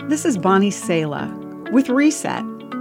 This is Bonnie Sala with Reset.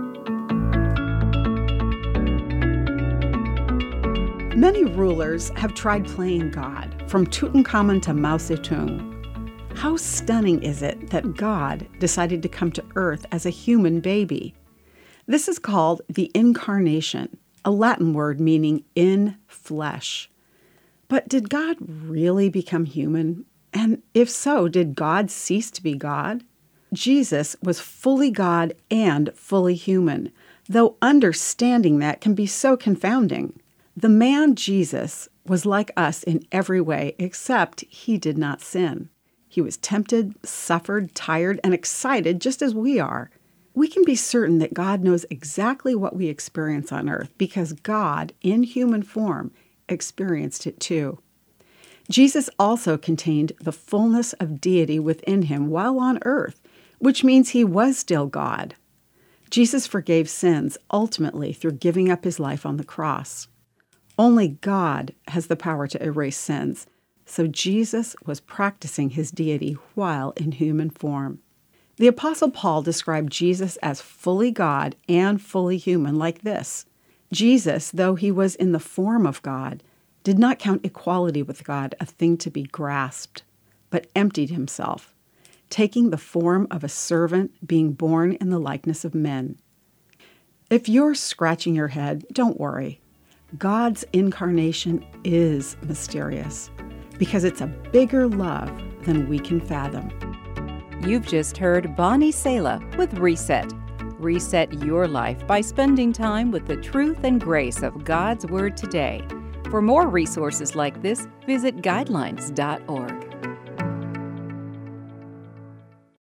Many rulers have tried playing God, from Tutankhamun to Mao Zedong. How stunning is it that God decided to come to earth as a human baby? This is called the Incarnation, a Latin word meaning in flesh. But did God really become human? And if so, did God cease to be God? Jesus was fully God and fully human, though understanding that can be so confounding. The man Jesus was like us in every way, except he did not sin. He was tempted, suffered, tired, and excited just as we are. We can be certain that God knows exactly what we experience on earth because God, in human form, experienced it too. Jesus also contained the fullness of deity within him while on earth, which means he was still God. Jesus forgave sins ultimately through giving up his life on the cross. Only God has the power to erase sins, so Jesus was practicing his deity while in human form. The Apostle Paul described Jesus as fully God and fully human like this. Jesus, though he was in the form of God, did not count equality with God a thing to be grasped, but emptied himself, taking the form of a servant, being born in the likeness of men. If you're scratching your head, don't worry. God's incarnation is mysterious because it's a bigger love than we can fathom. You've just heard Bonnie Sala with Reset. Reset your life by spending time with the truth and grace of God's Word today. For more resources like this, visit guidelines.org.